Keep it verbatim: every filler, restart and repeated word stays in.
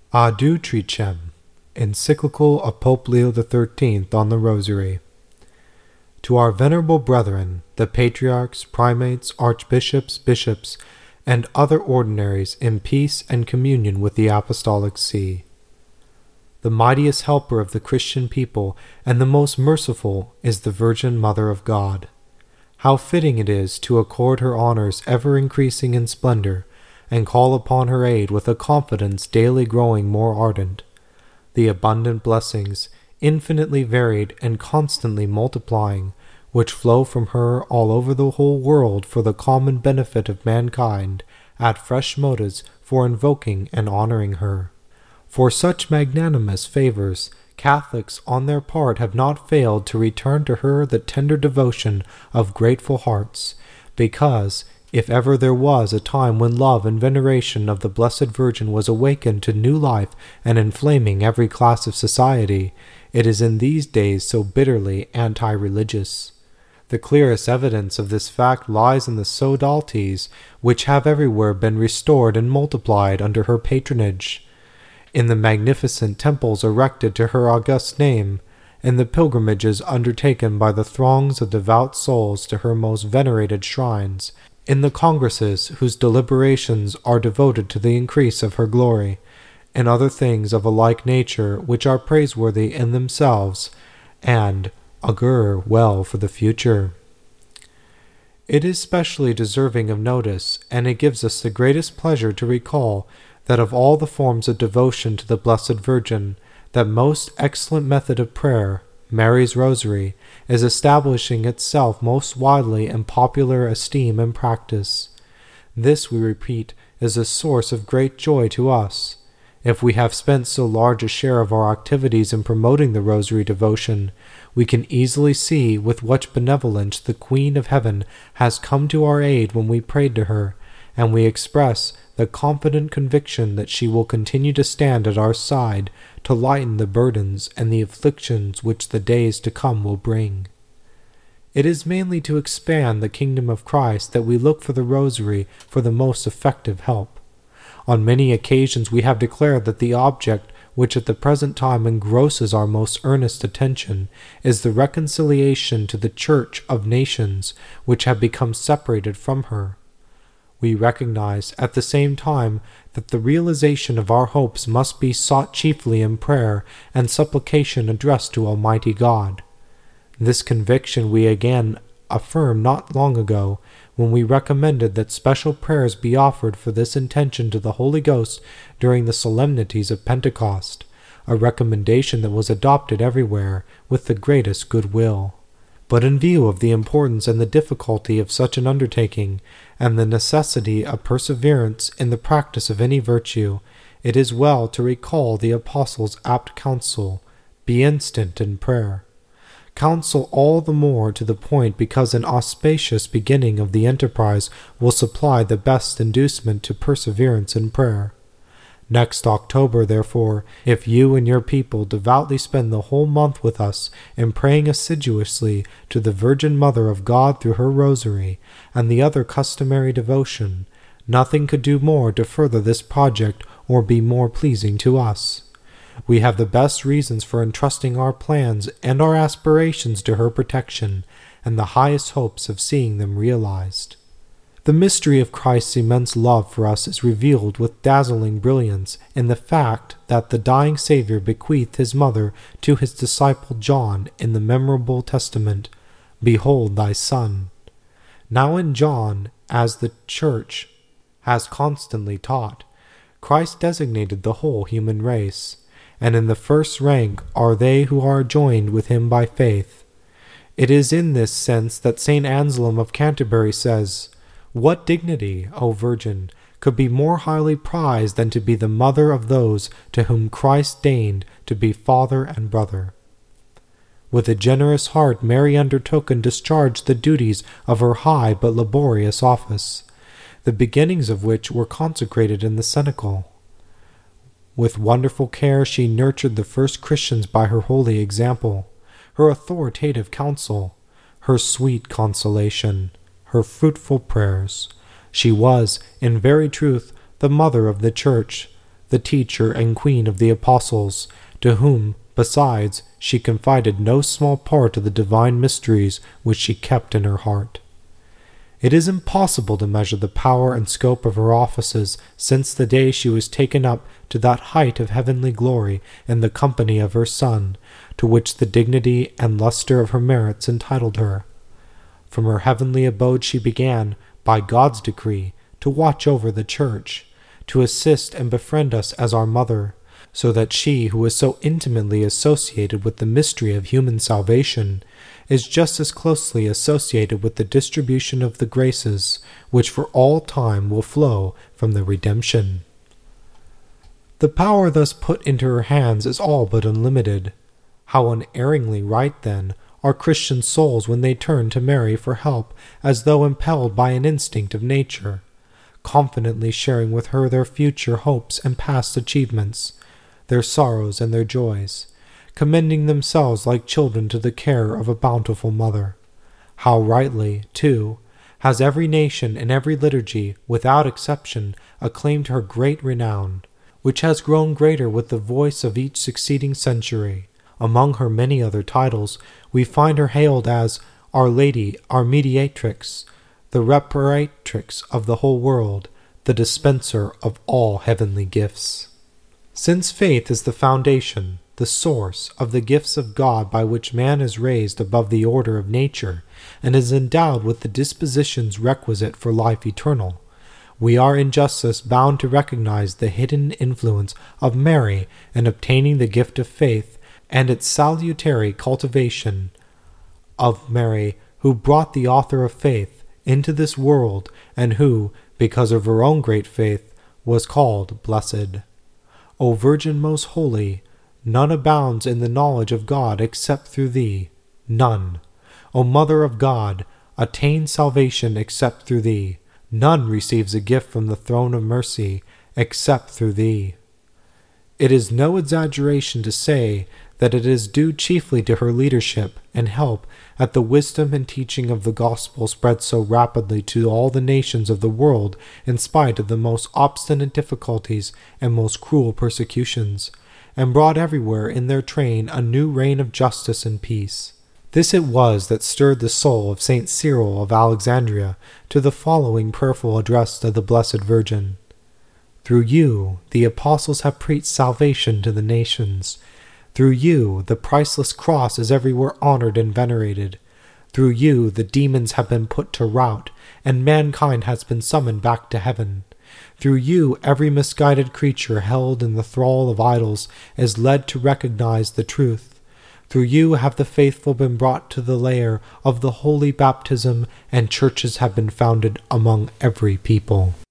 Adu Tricem, encyclical of Pope Leo the thirteenth on the Rosary. To our venerable brethren, the patriarchs, primates, archbishops, bishops, and other ordinaries in peace and communion with the Apostolic See. The mightiest helper of the Christian people and the most merciful is the Virgin Mother of God. How fitting it is to accord her honors ever increasing in splendor, and call upon her aid with a confidence daily growing more ardent. The abundant blessings, infinitely varied and constantly multiplying, which flow from her all over the whole world for the common benefit of mankind, add fresh motives for invoking and honoring her. For such magnanimous favors, Catholics on their part have not failed to return to her the tender devotion of grateful hearts, because, if ever there was a time when love and veneration of the Blessed Virgin was awakened to new life and inflaming every class of society, it is in these days so bitterly anti-religious. The clearest evidence of this fact lies in the sodalities which have everywhere been restored and multiplied under her patronage, in the magnificent temples erected to her august name, in the pilgrimages undertaken by the throngs of devout souls to her most venerated shrines, in the congresses whose deliberations are devoted to the increase of her glory, and other things of a like nature which are praiseworthy in themselves, and augur well for the future. It is specially deserving of notice, and it gives us the greatest pleasure to recall that of all the forms of devotion to the Blessed Virgin, that most excellent method of prayer, Mary's Rosary, is establishing itself most widely in popular esteem and practice. This, we repeat, is a source of great joy to us. If we have spent so large a share of our activities in promoting the Rosary devotion, we can easily see with what benevolence the Queen of Heaven has come to our aid when we prayed to her, and we express the confident conviction that she will continue to stand at our side to lighten the burdens and the afflictions which the days to come will bring. It is mainly to expand the kingdom of Christ that we look for the Rosary for the most effective help. On many occasions we have declared that the object which at the present time engrosses our most earnest attention is the reconciliation to the Church of nations which have become separated from her. We recognize at the same time that the realization of our hopes must be sought chiefly in prayer and supplication addressed to Almighty God. This conviction we again affirmed not long ago when we recommended that special prayers be offered for this intention to the Holy Ghost during the solemnities of Pentecost, a recommendation that was adopted everywhere with the greatest goodwill. But in view of the importance and the difficulty of such an undertaking, and the necessity of perseverance in the practice of any virtue, it is well to recall the Apostles' apt counsel, be instant in prayer. Counsel all the more to the point because an auspicious beginning of the enterprise will supply the best inducement to perseverance in prayer. Next October, therefore, if you and your people devoutly spend the whole month with us in praying assiduously to the Virgin Mother of God through her Rosary and the other customary devotion, nothing could do more to further this project or be more pleasing to us. We have the best reasons for entrusting our plans and our aspirations to her protection, and the highest hopes of seeing them realized. The mystery of Christ's immense love for us is revealed with dazzling brilliance in the fact that the dying Savior bequeathed his mother to his disciple John in the memorable testament, "Behold thy Son." Now in John, as the Church has constantly taught, Christ designated the whole human race, and in the first rank are they who are joined with him by faith. It is in this sense that Saint Anselm of Canterbury says, "What dignity, O Virgin, could be more highly prized than to be the mother of those to whom Christ deigned to be father and brother?" With a generous heart Mary undertook and discharged the duties of her high but laborious office, the beginnings of which were consecrated in the cenacle. With wonderful care she nurtured the first Christians by her holy example, her authoritative counsel, her sweet consolation, her fruitful prayers. She was, in very truth, the mother of the Church, the teacher and queen of the apostles, to whom, besides, she confided no small part of the divine mysteries which she kept in her heart. It is impossible to measure the power and scope of her offices since the day she was taken up to that height of heavenly glory in the company of her Son, to which the dignity and lustre of her merits entitled her. From her heavenly abode she began, by God's decree, to watch over the Church, to assist and befriend us as our mother, so that she who is so intimately associated with the mystery of human salvation is just as closely associated with the distribution of the graces which for all time will flow from the redemption. The power thus put into her hands is all but unlimited. How unerringly right, then, are Christian souls when they turn to Mary for help as though impelled by an instinct of nature, confidently sharing with her their future hopes and past achievements, their sorrows and their joys, commending themselves like children to the care of a bountiful mother. How rightly, too, has every nation and every liturgy, without exception, acclaimed her great renown, which has grown greater with the voice of each succeeding century. Among her many other titles, we find her hailed as Our Lady, our Mediatrix, the Reparatrix of the whole world, the dispenser of all heavenly gifts. Since faith is the foundation, the source of the gifts of God by which man is raised above the order of nature and is endowed with the dispositions requisite for life eternal, we are in justice bound to recognize the hidden influence of Mary in obtaining the gift of faith and its salutary cultivation of Mary, who brought the author of faith into this world and who, because of her own great faith, was called blessed. O Virgin most holy, none abounds in the knowledge of God except through thee, none. O Mother of God, attains salvation except through thee. None receives a gift from the throne of mercy except through thee. It is no exaggeration to say that it is due chiefly to her leadership and help that the wisdom and teaching of the gospel spread so rapidly to all the nations of the world in spite of the most obstinate difficulties and most cruel persecutions, and brought everywhere in their train a new reign of justice and peace. This it was that stirred the soul of Saint Cyril of Alexandria to the following prayerful address to the Blessed Virgin. Through you, the apostles have preached salvation to the nations. Through you, the priceless cross is everywhere honored and venerated. Through you, the demons have been put to rout, and mankind has been summoned back to heaven. Through you, every misguided creature held in the thrall of idols is led to recognize the truth. Through you have the faithful been brought to the lair of the holy baptism, and churches have been founded among every people.